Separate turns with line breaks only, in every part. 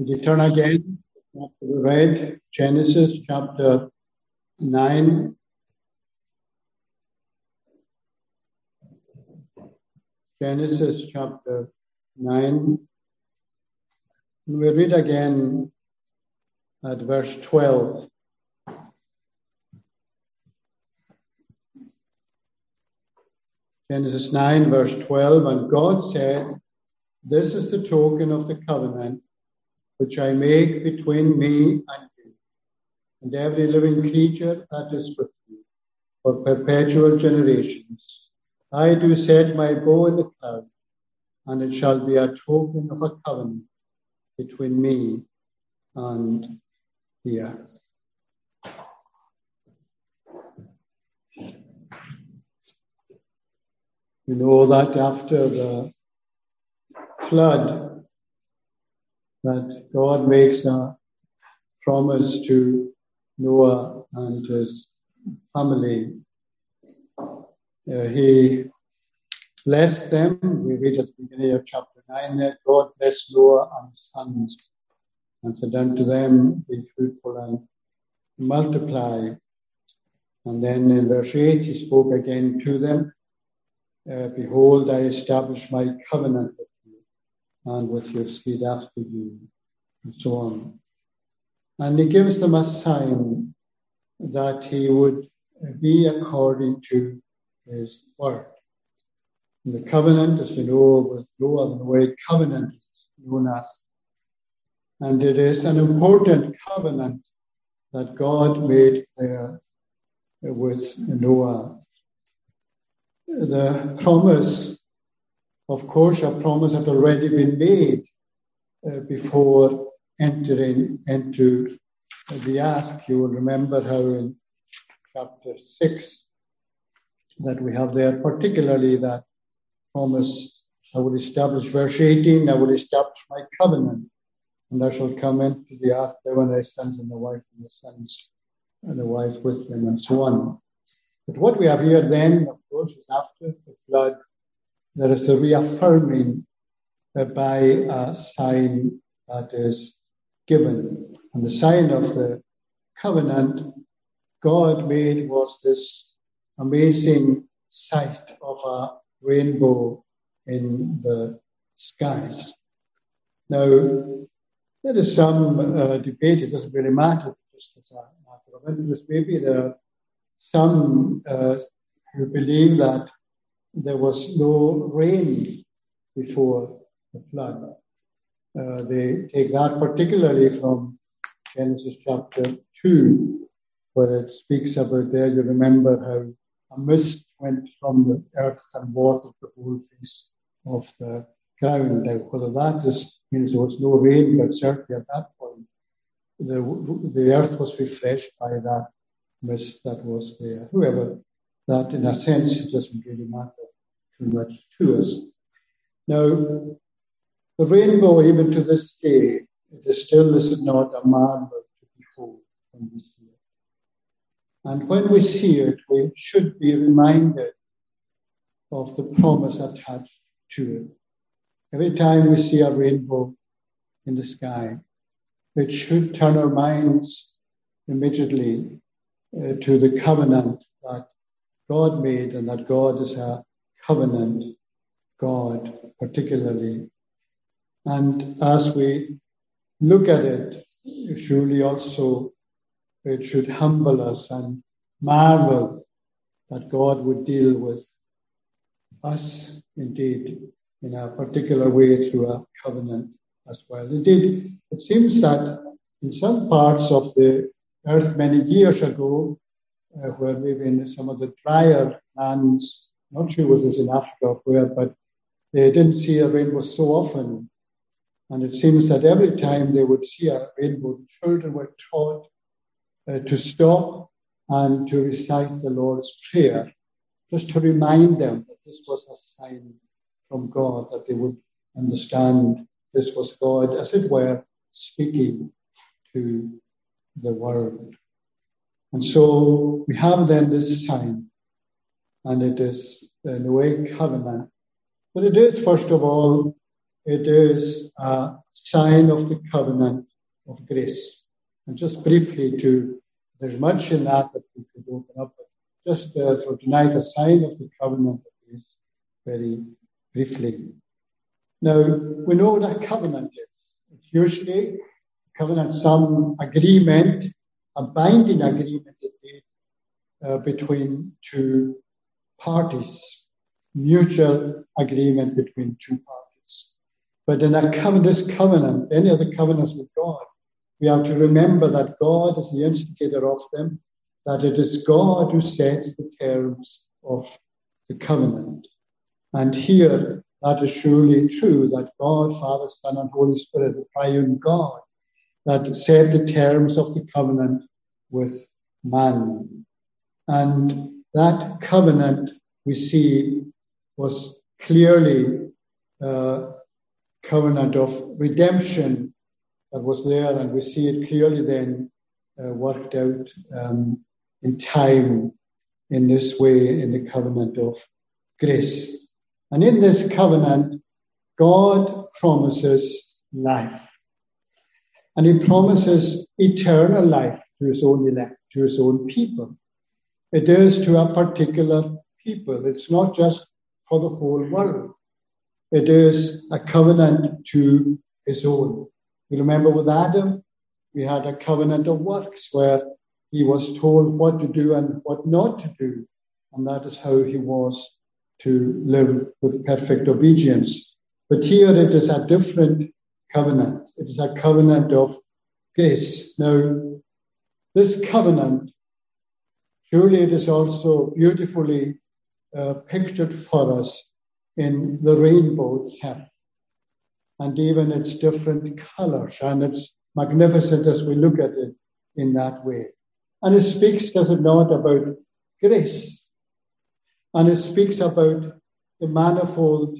Would you turn again? We read Genesis chapter 9. Genesis chapter 9. And we read again at verse 12. Genesis 9, verse 12. And God said, "This is the token of the covenant which I make between me and you, and every living creature that is with you, for perpetual generations. I do set my bow in the cloud, and it shall be a token of a covenant between me and the earth." We know that after the flood, that God makes a promise to Noah and his family. He blessed them. We read at the beginning of chapter 9 that God blessed Noah and his sons and said unto them, "Be fruitful and multiply." And then in verse 8 he spoke again to them, "Behold, I establish my covenant with you and with your seed after you," and so on. And he gives them a sign that he would be according to his word. And the covenant, as we know, with Noah, the way covenant is known as. And it is an important covenant that God made there with Noah. The promise, of course, a promise had already been made before entering into the ark. You will remember how in chapter 6 that we have there, particularly that promise, "I will establish," verse 18, "I will establish my covenant, and I shall come into the ark, thou and thy sons and the wife and the sons and the wife with them," and so on. But what we have here then, of course, is after the flood, there is the reaffirming by a sign that is given. And the sign of the covenant God made was this amazing sight of a rainbow in the skies. Now, there is some debate. It doesn't really matter, just as a matter of interest. Maybe there are some who believe that there was no rain before the flood. They take that particularly from Genesis chapter 2, where it speaks about there, you remember how a mist went from the earth and watered the whole face of the ground. Now, whether that means there was no rain, but certainly at that point, the earth was refreshed by that mist that was there. However, that in a sense, it doesn't really matter too much to us. Now, the rainbow, even to this day, it is still, is it not, a marvel to behold when we see it. And when we see it, we should be reminded of the promise attached to it. Every time we see a rainbow in the sky, it should turn our minds immediately to the covenant that God made, and that God is a covenant God, particularly. And as we look at it, surely also it should humble us and marvel that God would deal with us, indeed, in a particular way through a covenant as well. Indeed, it seems that in some parts of the earth many years ago, where maybe in some of the drier lands, not sure whether it's in Africa or where, but they didn't see a rainbow so often. And it seems that every time they would see a rainbow, the children were taught to stop and to recite the Lord's Prayer, just to remind them that this was a sign from God, that they would understand this was God, as it were, speaking to the world. And so we have then this sign, and it is the Noahic covenant. But it is, first of all, it is a sign of the covenant of grace. And just briefly there's much in that we could open up, but just for tonight, a sign of the covenant of grace, very briefly. Now, we know what a covenant is. It's usually covenant, some agreement, a binding agreement between two parties, mutual agreement between two parties. But in this covenant, any of the covenants with God, we have to remember that God is the instigator of them, that it is God who sets the terms of the covenant. And here, that is surely true, that God, Father, Son, and Holy Spirit, the triune God, that set the terms of the covenant with man. And that covenant, we see, was clearly a covenant of redemption that was there, and we see it clearly then worked out in time in this way in the covenant of grace. And in this covenant, God promises life. And he promises eternal life to his own elect, to his own people. It is to a particular people. It's not just for the whole world. It is a covenant to his own. You remember with Adam, we had a covenant of works where he was told what to do and what not to do. And that is how he was to live with perfect obedience. But here it is a different covenant. It is a covenant of grace. Now, this covenant, surely it is also beautifully pictured for us in the rainbow itself, and even its different colors, and it's magnificent as we look at it in that way. And it speaks, does it not, about grace, and it speaks about the manifold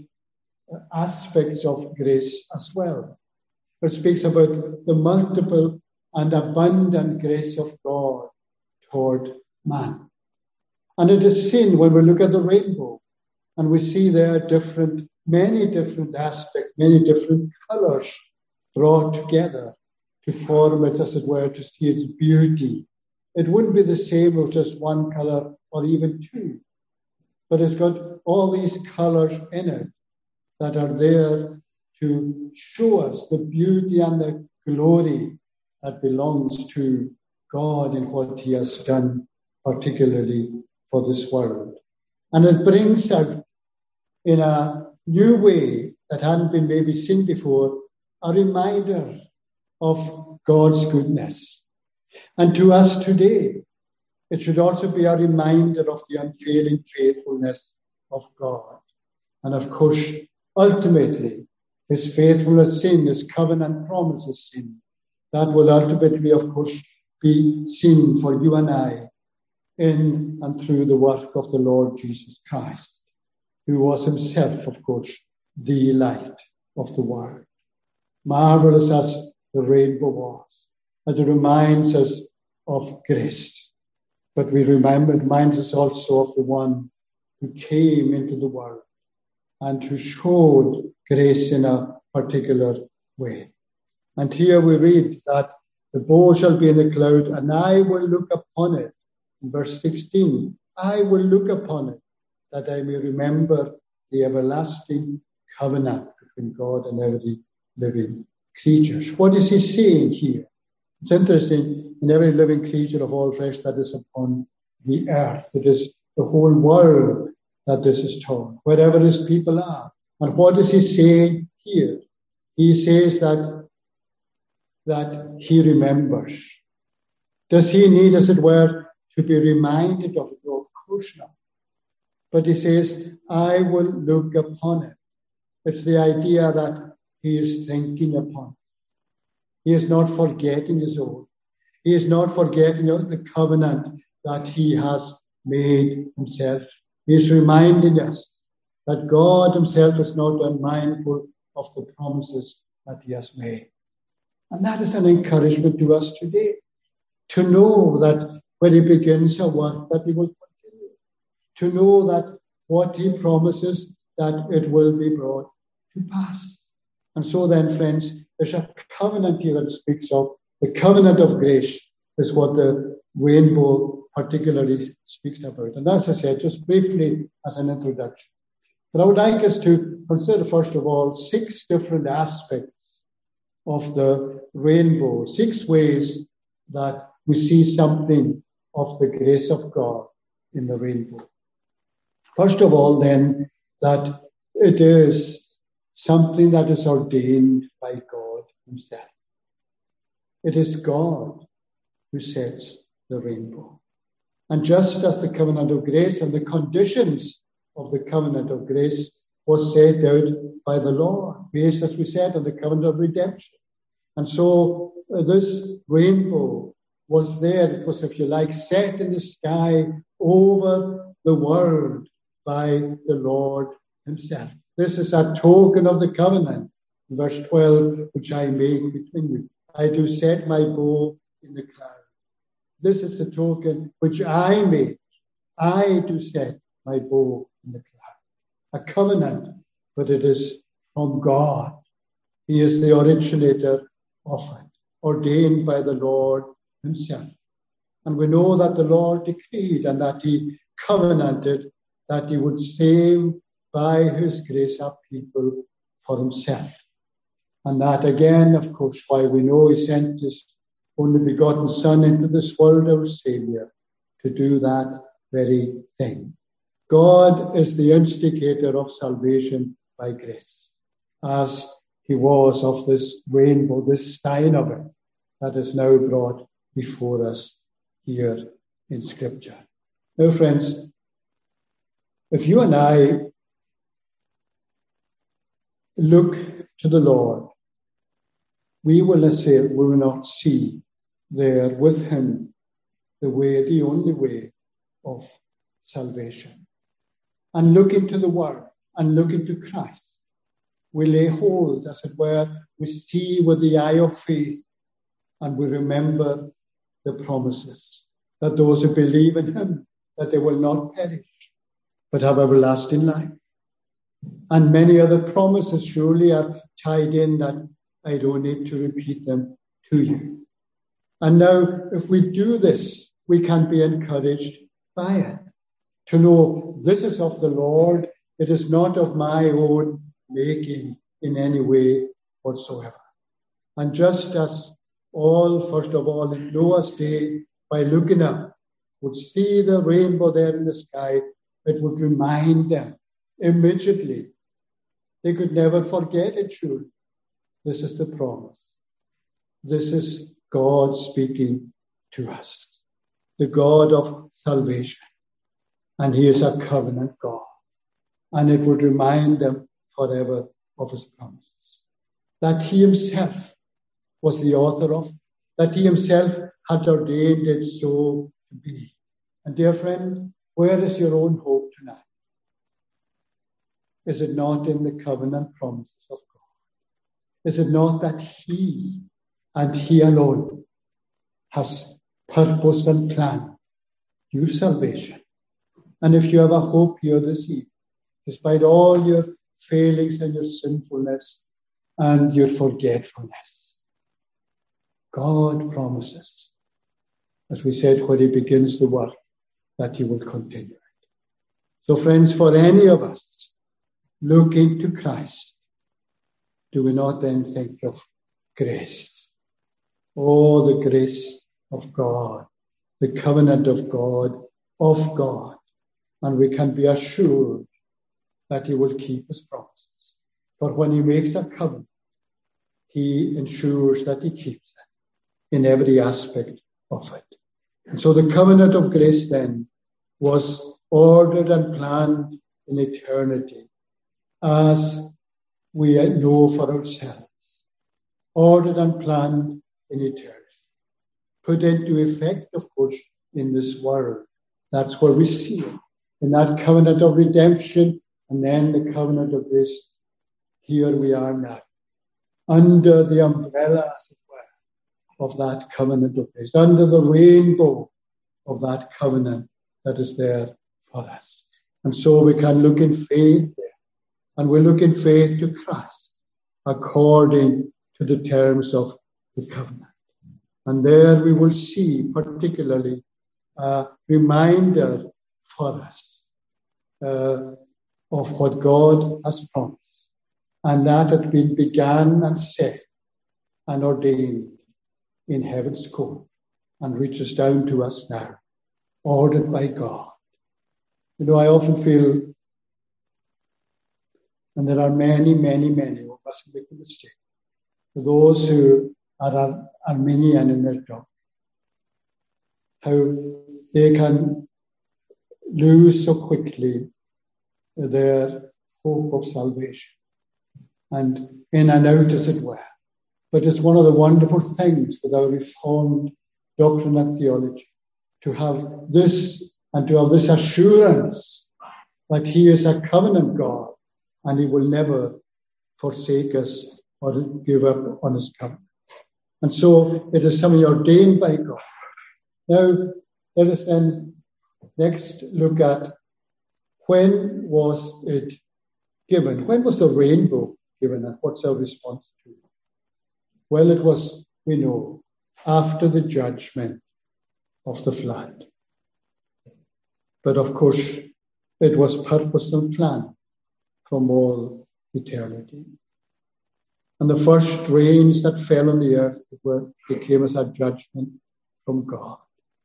aspects of grace as well. It speaks about the multiple and abundant grace of God toward man. And it is seen when we look at the rainbow, and we see there many different aspects, many different colors brought together to form it, as it were, to see its beauty. It wouldn't be the same with just one color or even two, but it's got all these colors in it that are there to show us the beauty and the glory that belongs to God in what he has done, particularly for this world. And it brings out in a new way that hadn't been maybe seen before, a reminder of God's goodness. And to us today, it should also be a reminder of the unfailing faithfulness of God. And of course, ultimately, his faithfulness seen, his covenant promises seen. That will ultimately, of course, be seen for you and I in and through the work of the Lord Jesus Christ, who was himself, of course, the light of the world. Marvelous as the rainbow was, and it reminds us of grace. But it reminds us also of the one who came into the world and who showed grace in a particular way. And here we read that the bow shall be in the cloud, and I will look upon it. In verse 16, I will look upon it, that I may remember the everlasting covenant between God and every living creature. What is he saying here? It's interesting, in every living creature of all flesh that is upon the earth, it is the whole world that this is taught, wherever his people are. And what is he saying here? He says that he remembers. Does he need, as it were, to be reminded of it? Of course not. But he says, I will look upon it. It's the idea that he is thinking upon it. He is not forgetting his own. He is not forgetting the covenant that he has made himself. He is reminding us that God himself is not unmindful of the promises that he has made. And that is an encouragement to us today, to know that when he begins a work, that he will continue, to know that what he promises, that it will be brought to pass. And so then, friends, there's a covenant here that speaks of. The covenant of grace is what the rainbow particularly speaks about. And as I said, just briefly as an introduction. But I would like us to consider, first of all, 6 different aspects of the rainbow, 6 ways that we see something of the grace of God in the rainbow. First of all, then, that it is something that is ordained by God himself. It is God who sets the rainbow. And just as the covenant of grace and the conditions of the covenant of grace was set out by the Lord, based, as we said, on the covenant of redemption. And so this rainbow was there. It was, if you like, set in the sky over the world by the Lord himself. This is a token of the covenant. In verse 12, which I make between you. I do set my bow in the cloud. This is the token which I make. I do set my bow in the cloud. A covenant, but it is from God. He is the originator of it, ordained by the Lord himself. And we know that the Lord decreed and that he covenanted that he would save by his grace a people for himself. And that again, of course, why we know he sent his only begotten Son into this world, our Saviour, to do that very thing. God is the instigator of salvation by grace, as he was of this rainbow, this sign of it that is now brought before us here in Scripture. Now, friends, if you and I look to the Lord, we will not see there with him the only way of salvation. And look into the world and look into Christ. We lay hold, as it were, we see with the eye of faith and we remember the promises that those who believe in him, that they will not perish, but have everlasting life. And many other promises surely are tied in that I don't need to repeat them to you. And now, if we do this, we can be encouraged by it. To know this is of the Lord, it is not of my own making in any way whatsoever. And just as all, first of all, in Noah's day, by looking up, would see the rainbow there in the sky, it would remind them immediately. They could never forget it, surely. This is the promise. This is God speaking to us, the God of salvation. And he is a covenant God. And it would remind them forever of his promises. That he himself was the author of, that he himself had ordained it so to be. And dear friend, where is your own hope tonight? Is it not in the covenant promises of God? Is it not that he and he alone has purposed and planned your salvation? And if you have a hope here this evening, despite all your failings and your sinfulness and your forgetfulness, God promises, as we said, when he begins the work, that he will continue it. So friends, for any of us looking to Christ, do we not then think of grace? Oh, the grace of God, the covenant of God, and we can be assured that he will keep his promises. For when he makes a covenant, he ensures that he keeps it in every aspect of it. And so the covenant of grace then was ordered and planned in eternity, as we know for ourselves. Ordered and planned in eternity. Put into effect, of course, in this world. That's where we see it. In that covenant of redemption, and then the covenant of grace. Here we are now, under the umbrella, as it were, of that covenant of grace, under the rainbow of that covenant that is there for us. And so we can look in faith there, and we look in faith to Christ, according to the terms of the covenant. And there we will see particularly a reminder for us of what God has promised, and that had been begun and set and ordained in heaven's court and reaches down to us now, ordered by God. You know, I often feel, and there are many, many, many who mustn't make a mistake, for those who are Arminian in their doctrine, how they can lose so quickly their hope of salvation, and in and out, as it were. But it's one of the wonderful things with our Reformed doctrine and theology, to have this and to have this assurance that He is a covenant God and He will never forsake us or give up on His covenant. And so it is something ordained by God. Now, let us then next look at when was it given? When was the rainbow given, and what's our response to it? Well, it was, we know, after the judgment of the flood. But of course, it was purposed and planned from all eternity. And the first rains that fell on the earth came as a judgment from God.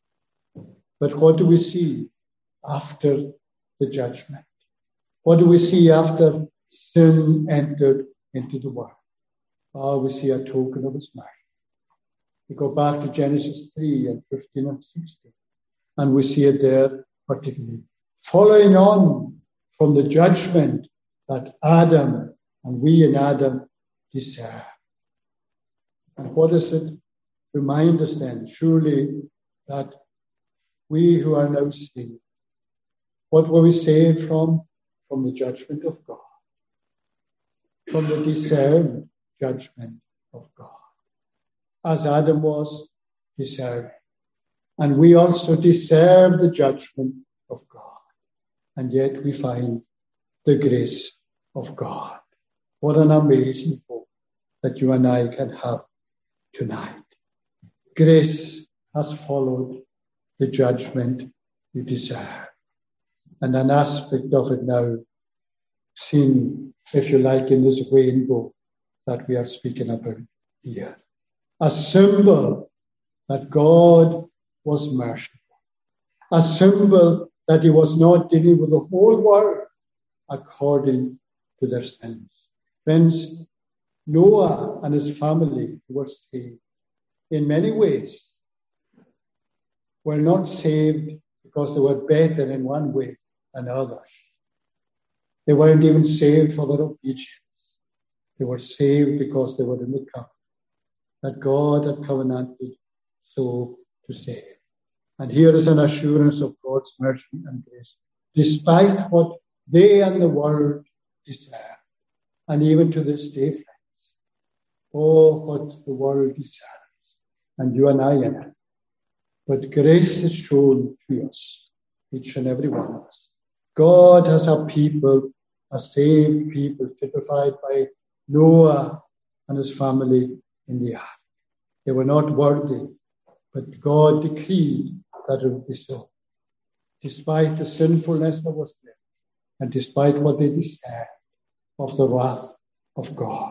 But what do we see after the judgment? What do we see after sin entered into the world? We see a token of His mercy. We go back to Genesis 3 and 15 and 16, and we see it there particularly. Following on from the judgment that Adam and we in Adam deserve. And what does it remind us then? Surely that we who are now saved, what were we saved from? From the judgment of God. From the deserved judgment of God. As Adam was deserving. And we also deserve the judgment of God. And yet we find the grace of God. What an amazing hope that you and I can have tonight. Grace has followed the judgment you deserve. And an aspect of it now seen, if you like, in this rainbow that we are speaking about here. A symbol that God was merciful. A symbol that He was not dealing with the whole world according to their sins. Friends, Noah and his family were saved in many ways. Were not saved because they were better in one way than others. They weren't even saved for their obedience. They were saved because they were in the covenant that God had covenanted so to save. And here is an assurance of God's mercy and grace, despite what they and the world deserve. And even to this day, friends, oh, what the world deserves, and you and I in it. But grace is shown to us, each and every one of us. God has a people, a saved people, typified by Noah and his family in the ark. They were not worthy, but God decreed that it would be so. Despite the sinfulness that was there, and despite what they deserved of the wrath of God,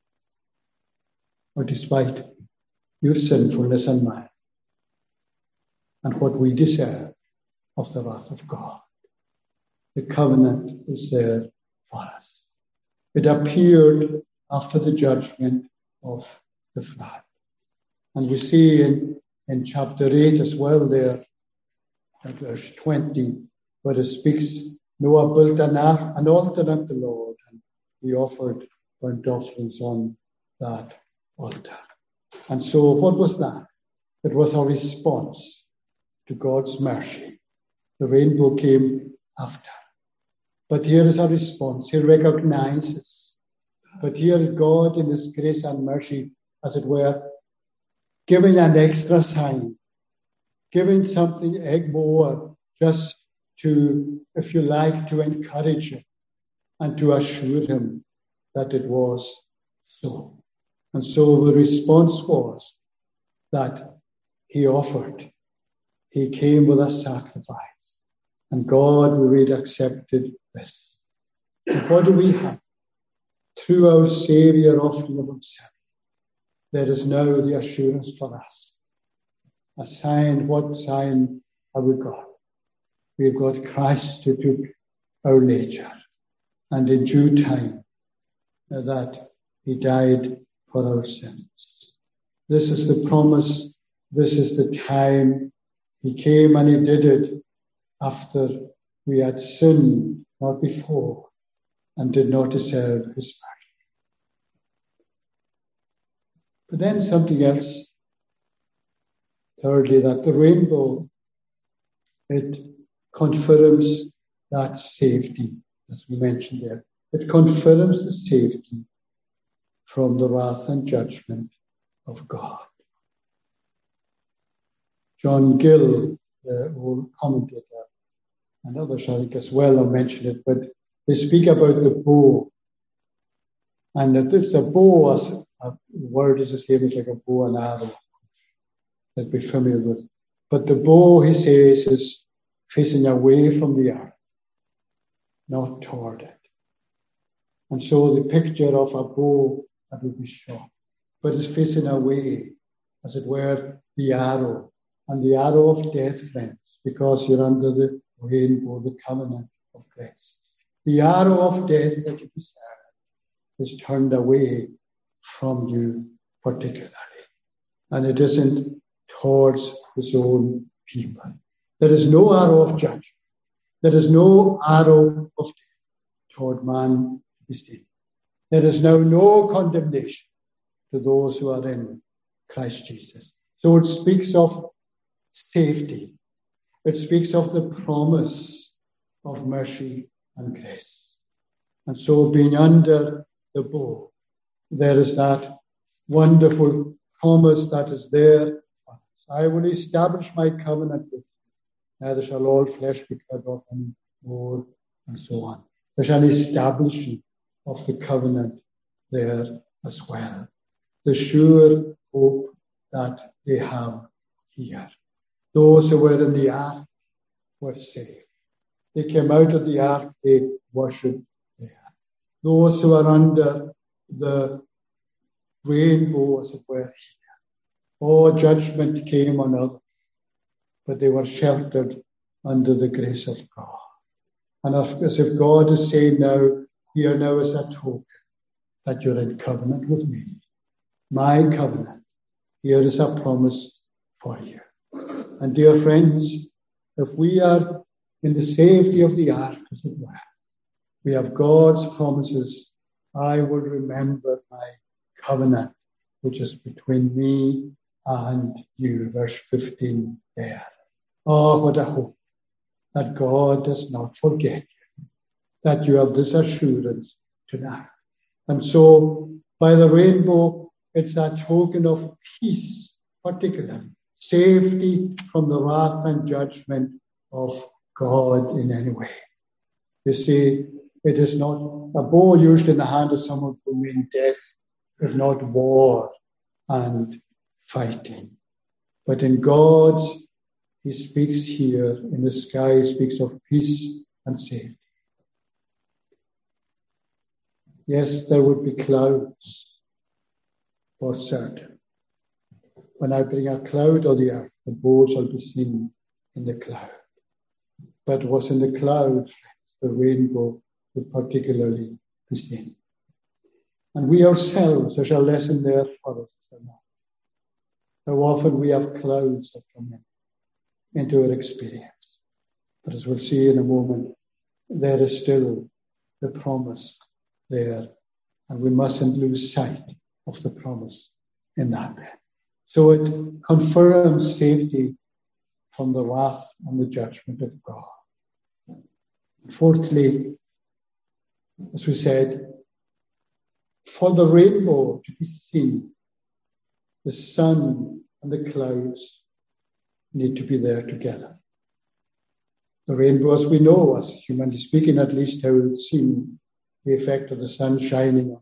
or despite your sinfulness and mine, and what we deserve of the wrath of God. The covenant is there for us. It appeared after the judgment of the flood. And we see in chapter 8 as well there, at verse 20, where it speaks, Noah built an altar unto the Lord, and he offered burnt offerings on that altar. And so what was that? It was a response to God's mercy. The rainbow came after. But here is a response. He recognizes. But here is God in His grace and mercy, as it were, giving an extra sign, giving something more, just to, if you like, to encourage him and to assure him that it was so. And so the response was that he offered. He came with a sacrifice. And God, we read, accepted this. And what do we have? Through our Saviour offering of himself, there is now the assurance for us. A sign, what sign have we got? We've got Christ who took our nature, and in due time that he died for our sins. This is the promise. This is the time. He came and he did it after we had sinned, not before, and did not deserve his mercy. But then something else. Thirdly, that the rainbow, it confirms that safety, as we mentioned there. It confirms the safety from the wrath and judgment of God. John Gill, the old commentator, and others I think as well have mentioned it, but they speak about the bow. And that it's a bow, as a word is the same as like a bow and arrow that we're familiar with. But the bow, he says, is facing away from the earth, not toward it. And so the picture of a bow that would be shot, but it's facing away, as it were, the arrow. And the arrow of death, friends, because you're under the rainbow, the covenant of grace. The arrow of death that you deserve is turned away from you particularly. And it isn't towards his own people. There is no arrow of judgment. There is no arrow of death toward man to be seen. There is now no condemnation to those who are in Christ Jesus. So it speaks of safety. It speaks of the promise of mercy and grace. And so being under the bow, there is that wonderful promise that is there. I will establish my covenant with you. Neither shall all flesh be cut off any more, and so on. There's an establishing of the covenant there as well. The sure hope that they have here. Those who were in the ark were saved. They came out of the ark, they worshipped there. Those who are under the rainbow, as it were, here. All judgment came on others, but they were sheltered under the grace of God. And as if God is saying now, here now is a token that you're in covenant with me. My covenant. Here is a promise for you. And dear friends, if we are in the safety of the ark, as it were, we have God's promises. I will remember my covenant, which is between me and you. Verse 15 there. Oh, what a hope that God does not forget you, that you have this assurance tonight. And so, by the rainbow, it's a token of peace, particularly. Safety from the wrath and judgment of God in any way. You see, it is not a bow used in the hand of someone who means death, if not war and fighting. But in God's, he speaks here in the sky, he speaks of peace and safety. Yes, there would be clouds, for certain. When I bring a cloud on the earth, the bow shall be seen in the cloud. But was in the cloud, the rainbow would particularly be seen. And we ourselves, there's a lesson there for us. How often we have clouds that come into our experience. But as we'll see in a moment, there is still the promise there. And we mustn't lose sight of the promise in that. So it confirms safety from the wrath and the judgment of God. Fourthly, as we said, for the rainbow to be seen, the sun and the clouds need to be there together. The rainbow, as we know, as humanly speaking, at least how it's seen, the effect of the sun shining on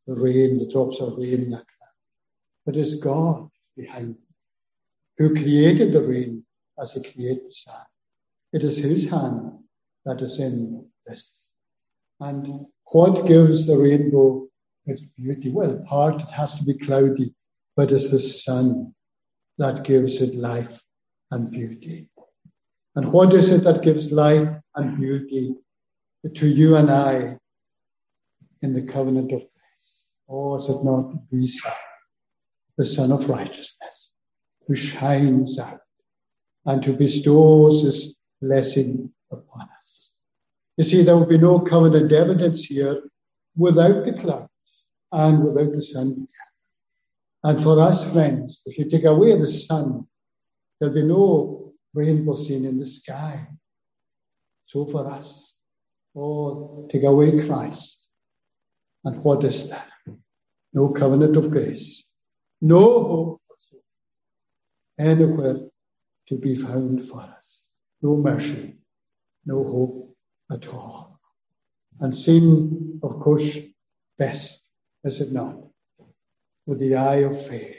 the rain, the drops of rain in that cloud. But it's God behind it, who created the rain as he created the sun. It is his hand that is in this. And what gives the rainbow its beauty? Well, part it has to be cloudy, but it's the sun that gives it life and beauty. And what is it that gives life and beauty to you and I in the covenant of grace? Or is it not the Son, the Son of righteousness, who shines out and who bestows his blessing upon us? You see, there would be no covenant evidence here without the clouds and without the sun. And for us, friends, if you take away the sun, there'll be no rainbow seen in the sky. So for us, take away Christ. And what is that? No covenant of grace. No hope anywhere to be found for us. No mercy. No hope at all. And seen, of course, best, is it not? With the eye of faith.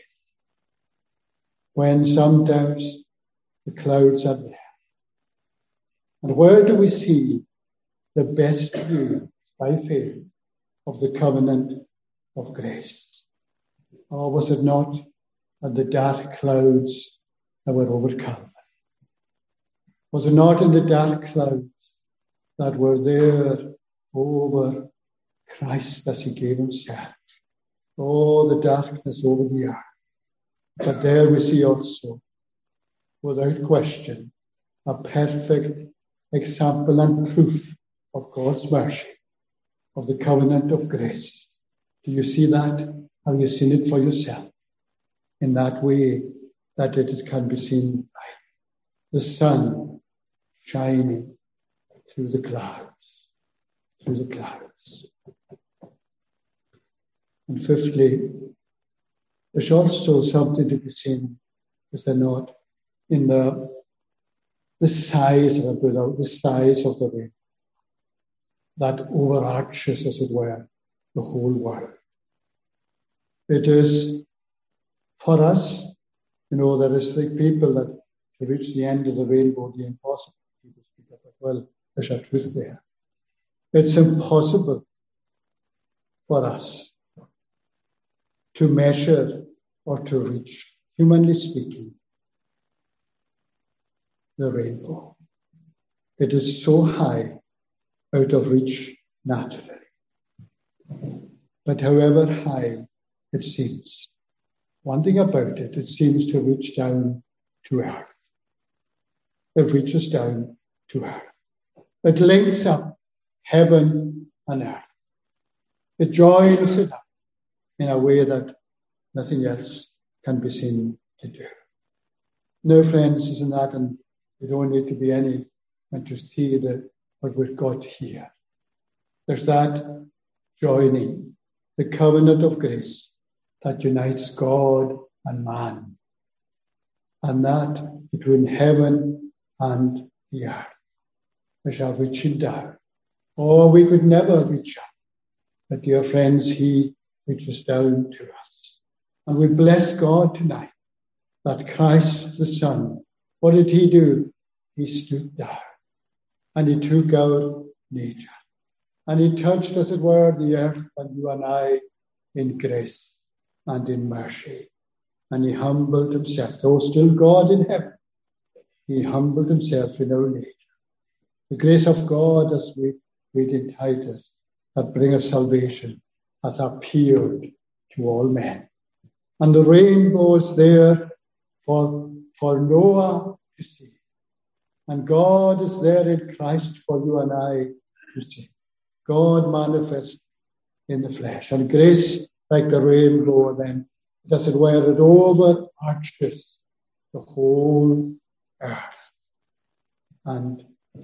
When sometimes the clouds are there. And where do we see the best view by faith of the covenant of grace? Or was it not at the dark clouds that were over Calvary? Was it not in the dark clouds that were there over Christ as he gave himself? Oh, the darkness over the earth. But there we see also, without question, a perfect example and proof of God's mercy, of the covenant of grace. Do you see that? Have you seen it for yourself? In that way that it can be seen by the sun shining through the clouds. Through the clouds. And fifthly, there's also something to be seen, is there not, in the size of it, the size of the rain that overarches, as it were, the whole world. It is for us, there is the people that to reach the end of the rainbow, the impossible. People speak of it. Well, there's a truth there. It's impossible for us to measure or to reach, humanly speaking, the rainbow. It is so high, out of reach naturally. But however high it seems, one thing about it, it seems to reach down to earth. It reaches down to earth. It links up heaven and earth. It joins it up in a way that nothing else can be seen to do. No, friends, isn't that? And you don't need to be any and to see what we've got here. There's that joining, the covenant of grace that unites God and man, and that between heaven and the earth. There's a reaching down. Oh, we could never reach up. But dear friends, he reaches down to us. And we bless God tonight that Christ the Son, what did he do? He stood down and he took our nature. And he touched, as it were, the earth and you and I in grace and in mercy. And he humbled himself, though still God in heaven. He humbled himself in our nature. The grace of God, as we read in Titus, that bringeth salvation, hath appeared to all men. And the rainbow is there for Noah to see. And God is there in Christ for you and I to see. God manifest in the flesh. And grace, like the rainbow, then, as it were, it overarches the whole earth. And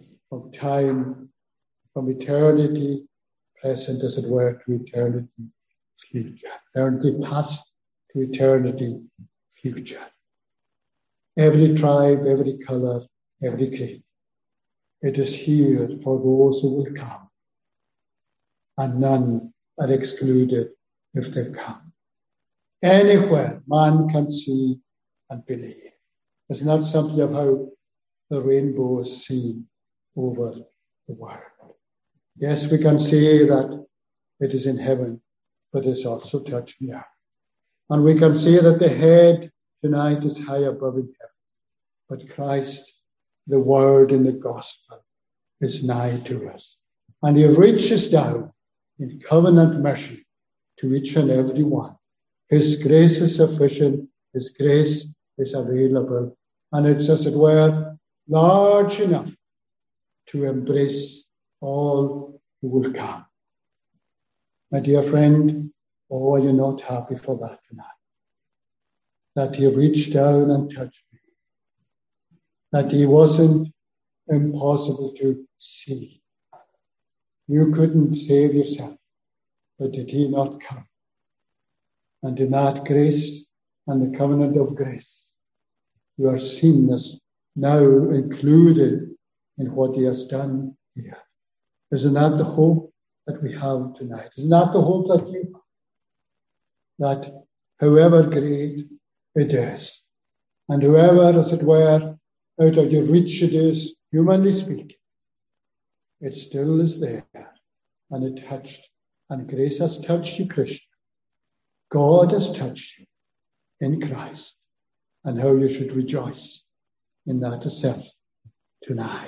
from eternity present, as it were, to eternity future. Eternity past to eternity future. Every tribe, every colour, every creed. It is here for those who will come. And none are excluded if they come. Anywhere man can see and believe. It's not something of how the rainbow is seen over the world. Yes, we can say that it is in heaven, but it's also touching the earth. And we can say that the head tonight is high above in heaven. But Christ, the word in the gospel, is nigh to us. And he reaches down in covenant mercy to each and every one. His grace is sufficient. His grace is available. And it's, as it were, large enough to embrace all who will come. My dear friend, are you not happy for that tonight? That he reached down and touched me. That he wasn't impossible to see. You couldn't save yourself, but did he not come? And in that grace and the covenant of grace, you are seen as now included in what he has done here. Isn't that the hope that we have tonight? Isn't that the hope that you have? That however great it is, and whoever, as it were, out of your reach it is, humanly speaking, it still is there, and it touched, and grace has touched you, Christian. God has touched you in Christ, and how you should rejoice in that itself tonight.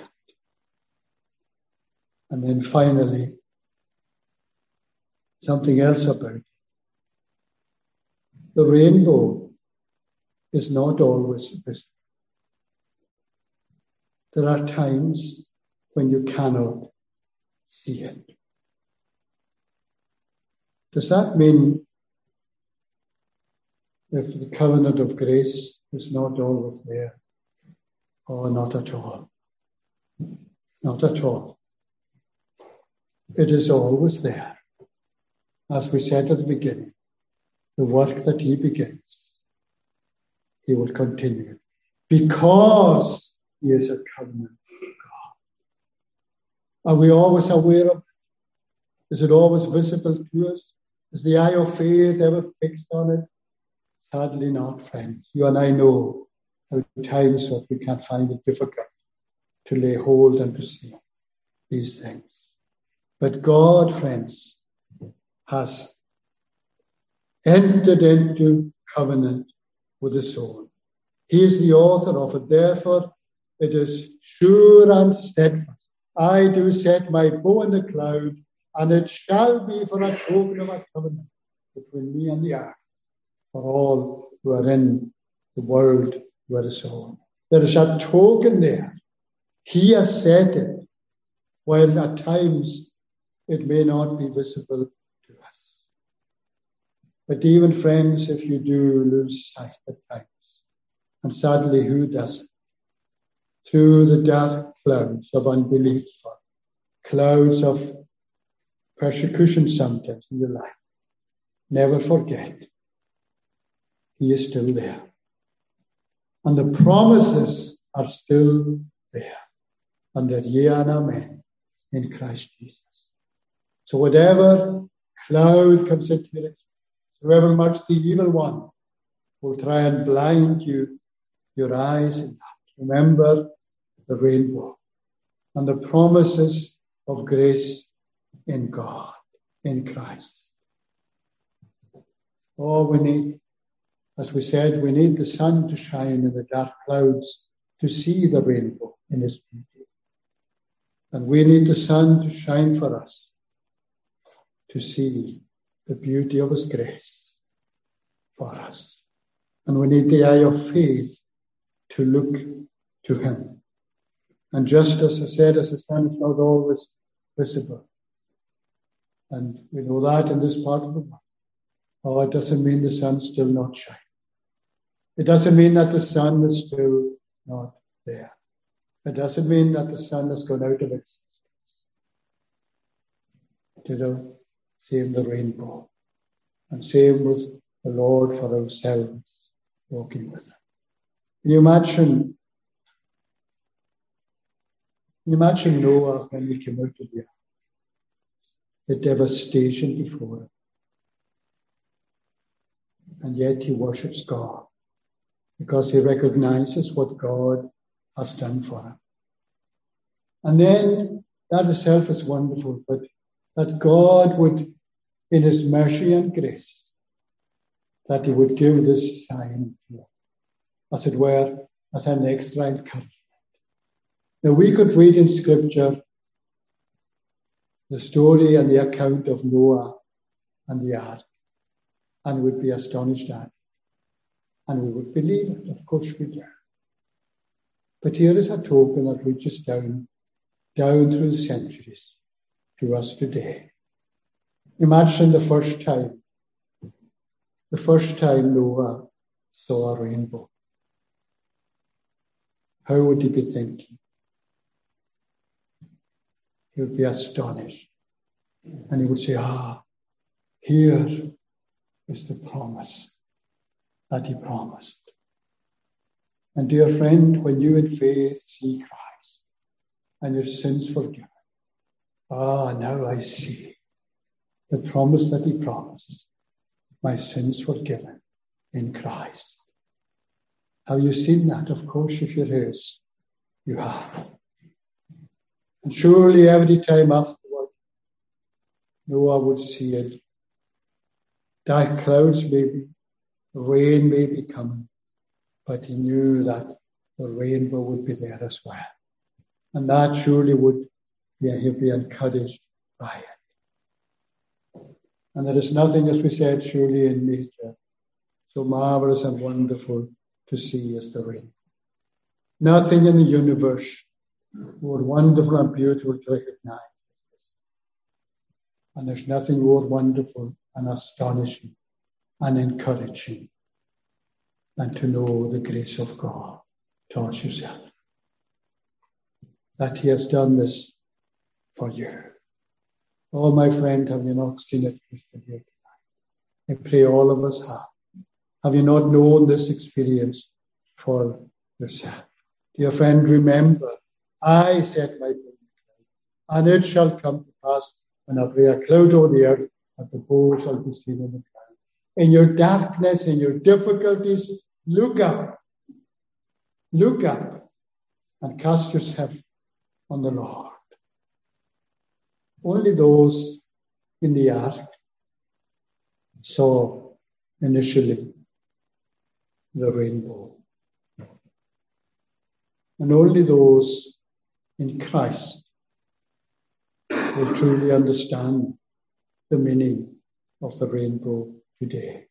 And then finally, something else about it. The rainbow is not always visible. There are times when you cannot see it. Does that mean if the covenant of grace is not always there? Oh, not at all. Not at all. It is always there. As we said at the beginning, the work that he begins, he will continue. Because he is a covenant God. Are we always aware of it? Is it always visible to us? Is the eye of faith ever fixed on it? Sadly not, friends. You and I know at times that we can find it difficult to lay hold and to see these things. But God, friends, has entered into covenant with his soul. He is the author of it. Therefore, it is sure and steadfast. I do set my bow in the cloud, and it shall be for a token of a covenant between me and the earth, for all who are in the world who are sown. There is a token there. He has set it, while at times it may not be visible to us. But even, friends, if you do lose sight at times, and sadly, who doesn't? Through the dark clouds of unbelief, clouds of persecution sometimes in your life, never forget, he is still there. And the promises are still there. And they're yea and amen in Christ Jesus. So whatever cloud comes into your experience, however much the evil one will try and blind you, your eyes in that, remember the rainbow and the promises of grace in God, in Christ. Oh, we need, as we said, we need the sun to shine in the dark clouds to see the rainbow in its beauty. And we need the sun to shine for us to see the beauty of his grace for us. And we need the eye of faith to look to him. And just as I said, as the sun is not always visible. And we know that in this part of the world. Oh, it doesn't mean the sun's still not shining. It doesn't mean that the sun is still not there. It doesn't mean that the sun has gone out of existence. Same the rainbow. And same with the Lord for ourselves, walking with him. Can you imagine Noah when he came out of the ark? The devastation before him. and yet he worships God because he recognizes what God has done for him. And then that itself is wonderful, but that God would, in his mercy and grace, that he would give this sign to him, as it were, as an extra encouragement. Now we could read in Scripture the story and the account of Noah and the ark, and would be astonished at it. And we would believe it, of course we do. But here is a token that reaches down through the centuries to us today. Imagine the first time Noah saw a rainbow. How would he be thinking? He would be astonished. And he would say, here is the promise that he promised. And dear friend, when you in faith see Christ and your sins forgiven, now I see the promise that he promised. My sins forgiven in Christ. Have you seen that? Of course, if you're his, you have. And surely every time afterward, Noah would see it. Dark clouds maybe, rain may be coming, but he knew that the rainbow would be there as well. And that surely would he'd be encouraged by it. And there is nothing, as we said, surely in nature, so marvelous and wonderful to see as the rainbow. Nothing in the universe more wonderful and beautiful to recognize as this. And there's nothing more wonderful and astonishing and encouraging than to know the grace of God towards yourself. That he has done this for you. Oh, my friend, have you not seen it Christian here tonight? I pray all of us have. Have you not known this experience for yourself? Dear friend, remember, I set my bow, and it shall come to pass when I lay a cloud over the earth, that the bow shall be seen in the cloud. In your darkness, in your difficulties, look up. Look up and cast yourself on the Lord. Only those in the ark saw initially the rainbow. And only those in Christ will truly understand the meaning of the rainbow today.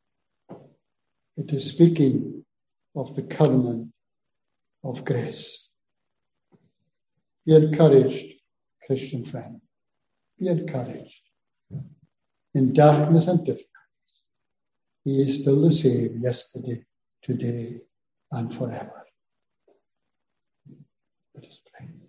It is speaking of the covenant of grace. Be encouraged, Christian friend. Be encouraged. In darkness and difficulties, he is still the same yesterday, today, and forever. Let us pray.